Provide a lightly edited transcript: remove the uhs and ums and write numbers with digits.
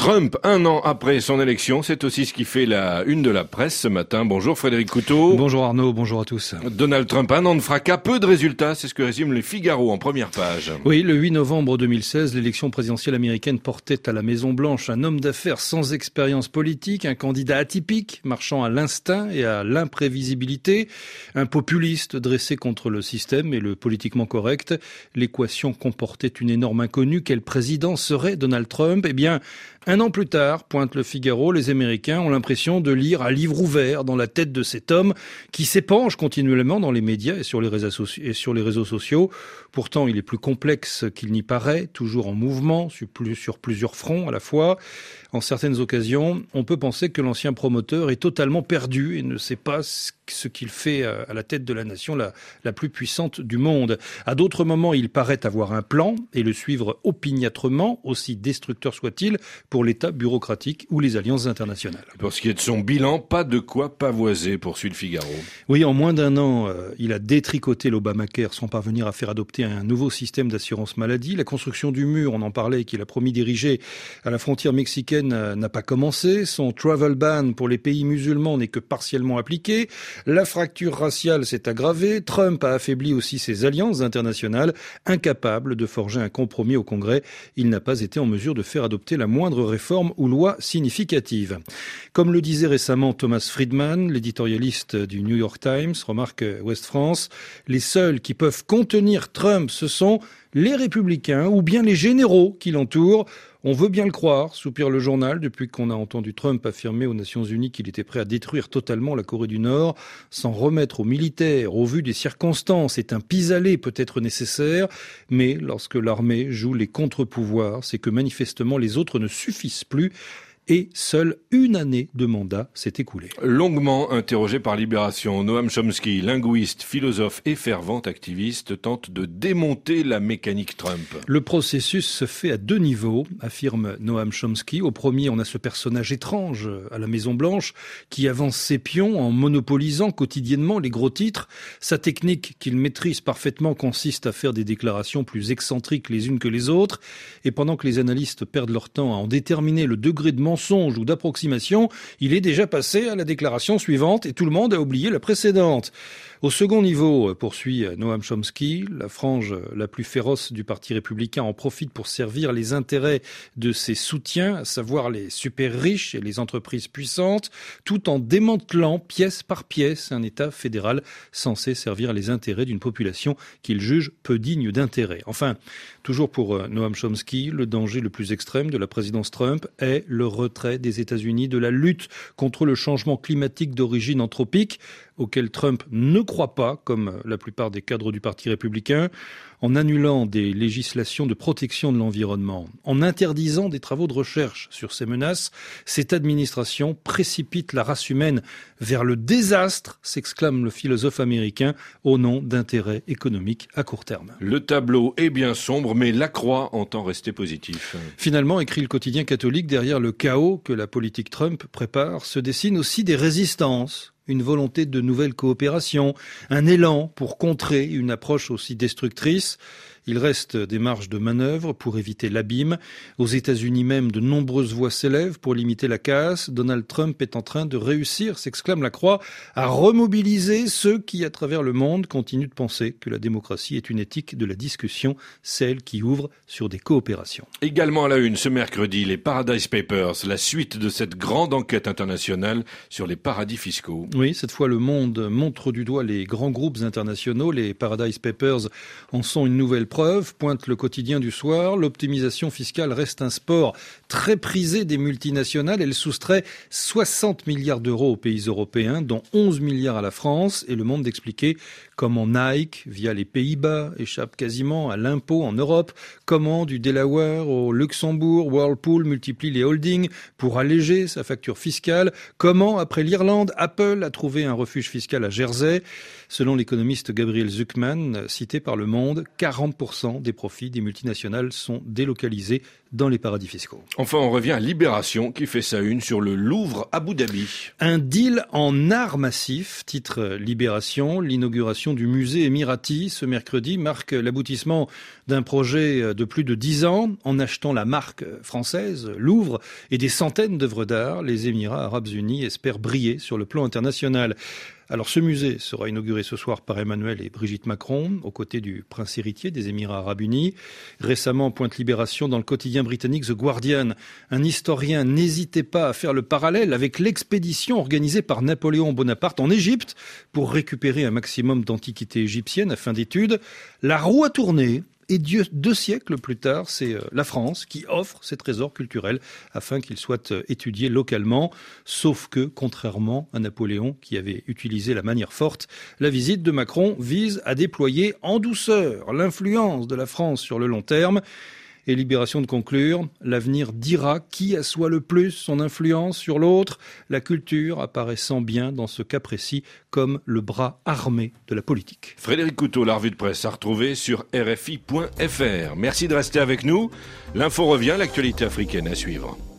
Trump, 1 an après son élection, c'est aussi ce qui fait la une de la presse ce matin. Bonjour Frédéric Couteau. Bonjour Arnaud, bonjour à tous. Donald Trump, 1 an de fracas, peu de résultats, c'est ce que résume le Figaro en première page. Oui, le 8 novembre 2016, l'élection présidentielle américaine portait à la Maison-Blanche un homme d'affaires sans expérience politique, un candidat atypique, marchant à l'instinct et à l'imprévisibilité, un populiste dressé contre le système et le politiquement correct. L'équation comportait une énorme inconnue. Quel président serait Donald Trump ? Eh bien, 1 an plus tard, pointe le Figaro, les Américains ont l'impression de lire à livre ouvert dans la tête de cet homme qui s'épanche continuellement dans les médias et sur les réseaux sociaux. Pourtant, il est plus complexe qu'il n'y paraît, toujours en mouvement, sur plusieurs fronts à la fois. En certaines occasions, on peut penser que l'ancien promoteur est totalement perdu et ne sait pas ce qu'il fait à la tête de la nation la plus puissante du monde. À d'autres moments, il paraît avoir un plan et le suivre opiniâtrement, aussi destructeur soit-il, pour l'État bureaucratique ou les alliances internationales. Pour ce qui est de son bilan, pas de quoi pavoiser, poursuit le Figaro. Oui, en moins d'1 an, il a détricoté l'Obamacare sans parvenir à faire adopter un nouveau système d'assurance maladie. La construction du mur, on en parlait, qu'il a promis d'ériger à la frontière mexicaine, n'a pas commencé. Son travel ban pour les pays musulmans n'est que partiellement appliqué. La fracture raciale s'est aggravée. Trump a affaibli aussi ses alliances internationales. Incapable de forger un compromis au Congrès, il n'a pas été en mesure de faire adopter la moindre réforme ou loi significative. Comme le disait récemment Thomas Friedman, l'éditorialiste du New York Times, remarque Ouest France, les seuls qui peuvent contenir Trump, ce sont les républicains ou bien les généraux qui l'entourent. On veut bien le croire, soupire le journal, depuis qu'on a entendu Trump affirmer aux Nations Unies qu'il était prêt à détruire totalement la Corée du Nord, s'en remettre aux militaires, au vu des circonstances. C'est un pis-aller peut-être nécessaire, mais lorsque l'armée joue les contre-pouvoirs, c'est que manifestement les autres ne suffisent plus. Et seule 1 année de mandat s'est écoulée. Longuement interrogé par Libération, Noam Chomsky, linguiste, philosophe et fervent activiste, tente de démonter la mécanique Trump. Le processus se fait à 2 niveaux, affirme Noam Chomsky. Au premier, on a ce personnage étrange à la Maison-Blanche qui avance ses pions en monopolisant quotidiennement les gros titres. Sa technique, qu'il maîtrise parfaitement, consiste à faire des déclarations plus excentriques les unes que les autres. Et pendant que les analystes perdent leur temps à en déterminer le degré de mensonge ou d'approximation, il est déjà passé à la déclaration suivante et tout le monde a oublié la précédente. Au second niveau, poursuit Noam Chomsky, la frange la plus féroce du Parti républicain en profite pour servir les intérêts de ses soutiens, à savoir les super riches et les entreprises puissantes, tout en démantelant pièce par pièce un État fédéral censé servir les intérêts d'une population qu'il juge peu digne d'intérêt. Enfin, toujours pour Noam Chomsky, le danger le plus extrême de la présidence Trump est le retrait des États-Unis de la lutte contre le changement climatique d'origine anthropique, auquel Trump ne croit pas, comme la plupart des cadres du Parti républicain, en annulant des législations de protection de l'environnement, en interdisant des travaux de recherche sur ces menaces. Cette administration précipite la race humaine vers le désastre, s'exclame le philosophe américain, au nom d'intérêts économiques à court terme. Le tableau est bien sombre, mais Lacroix entend rester positif. Finalement, écrit le quotidien catholique, derrière le chaos que la politique Trump prépare, se dessinent aussi des résistances. Une volonté de nouvelles coopérations, un élan pour contrer une approche aussi destructrice. Il reste des marges de manœuvre pour éviter l'abîme. Aux États-Unis même, de nombreuses voix s'élèvent pour limiter la casse. Donald Trump est en train de réussir, s'exclame Lacroix, à remobiliser ceux qui, à travers le monde, continuent de penser que la démocratie est une éthique de la discussion, celle qui ouvre sur des coopérations. Également à la une, ce mercredi, les Paradise Papers, la suite de cette grande enquête internationale sur les paradis fiscaux. Oui, cette fois, le monde montre du doigt les grands groupes internationaux. Les Paradise Papers en sont une nouvelle preuve, pointe le quotidien du soir. L'optimisation fiscale reste un sport très prisé des multinationales. Elle soustrait 60 milliards d'euros aux pays européens, dont 11 milliards à la France. Et le monde d'expliquer comment Nike, via les Pays-Bas, échappe quasiment à l'impôt en Europe. Comment du Delaware au Luxembourg, Whirlpool multiplie les holdings pour alléger sa facture fiscale. Comment, après l'Irlande, Apple a trouvé un refuge fiscal à Jersey. Selon l'économiste Gabriel Zucman, cité par Le Monde, 40% des profits des multinationales sont délocalisés dans les paradis fiscaux. Enfin, on revient à Libération qui fait sa une sur le Louvre Abu Dhabi. Un deal en art massif, titre Libération. L'inauguration du musée Emirati ce mercredi marque l'aboutissement d'un projet de plus de 10 ans. En achetant la marque française, Louvre, et des centaines d'œuvres d'art, les Émirats arabes unis espèrent briller sur le plan international. Alors ce musée sera inauguré ce soir par Emmanuel et Brigitte Macron, aux côtés du prince héritier des Émirats arabes unis. Récemment, pointe Libération dans le quotidien britannique The Guardian, un historien n'hésitait pas à faire le parallèle avec l'expédition organisée par Napoléon Bonaparte en Égypte pour récupérer un maximum d'antiquités égyptiennes à fin d'études. La roue a tourné. Et 2 siècles plus tard, c'est la France qui offre ces trésors culturels afin qu'ils soient étudiés localement. Sauf que, contrairement à Napoléon qui avait utilisé la manière forte, la visite de Macron vise à déployer en douceur l'influence de la France sur le long terme. Et Libération de conclure, l'avenir dira qui assoit le plus son influence sur l'autre, la culture apparaissant bien dans ce cas précis comme le bras armé de la politique. Frédéric Couteau, la revue de presse à retrouver sur rfi.fr. Merci de rester avec nous. L'info revient, l'actualité africaine à suivre.